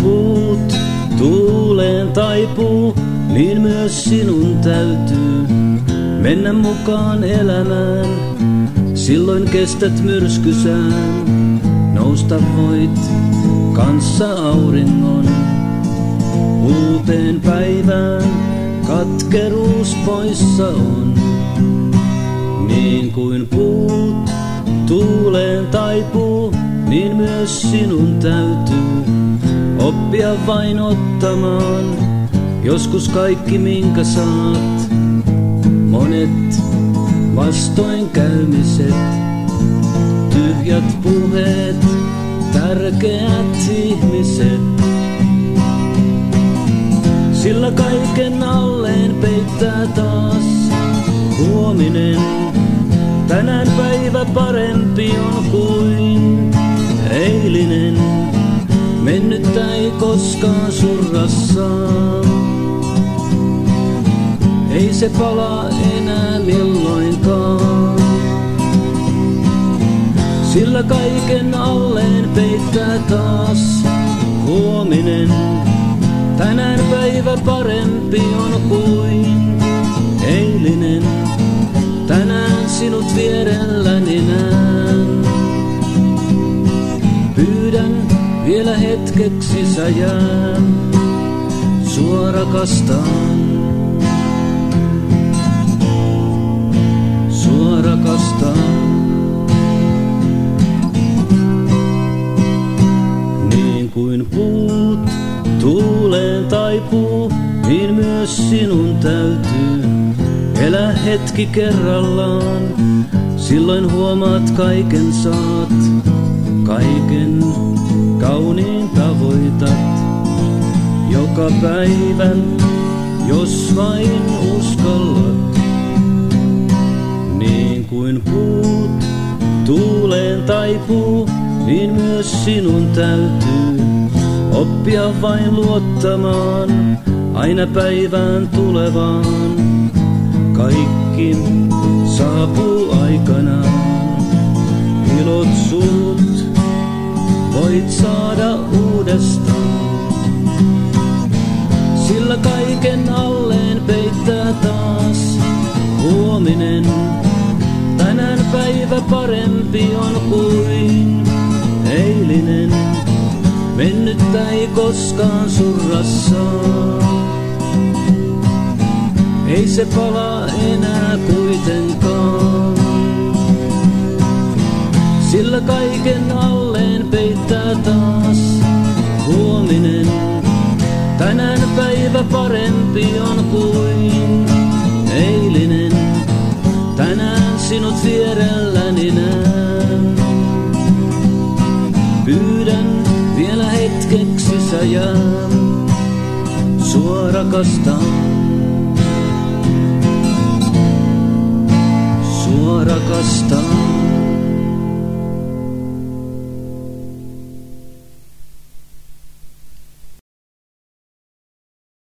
puut tuuleen taipuu, niin myös sinun täytyy mennä mukaan elämään. Silloin kestät myrskysään, nousta voit kanssa auringon. Uuteen päivään katkeruus poissa on. Niin kuin puut tuuleen taipuu, niin myös sinun täytyy oppia vain ottamaan. Joskus kaikki minkä saat, monet vastoinkäymiset, tyhjät puheet, tärkeät ihmiset. Sillä kaiken alleen peittää taas huominen. Tänään päivä parempi on kuin eilinen. Mennyttä ei koskaan surra saa. Ei se palaa enää milloinkaan. Sillä kaiken alleen peittää taas huominen. Tänään päivä parempi on kuin eilinen. Tänään sinut vierelläni näen. Pyydän vielä hetkeksi sä jään. Sua rakastan. Sua rakastan. Niin kuin puut tuuleen taipuu, niin myös sinun täytyy elää hetki kerrallaan. Silloin huomaat kaiken saat, kaiken kauniin tavoitat. Joka päivän, jos vain uskallat. Niin kuin puut tuuleen taipuu, niin myös sinun täytyy oppia vain luottamaan aina päivään tulevaan. Kaikki saapuu aikanaan. Ilot sulut voit saada uudestaan. Sillä kaiken alleen peittää taas huominen. Tänään päivä parempi on kuin eilinen. Mennyttä ei koskaan surra saa. Ei se palaa enää kuitenkaan. Sillä kaiken alleen peittää taas huominen. Tänään päivä parempi on kuin eilinen. Tänään sinut vierelläni näen. Pyydän vielä hetkeksi sä jään. Sua rakastan. Sua rakastan.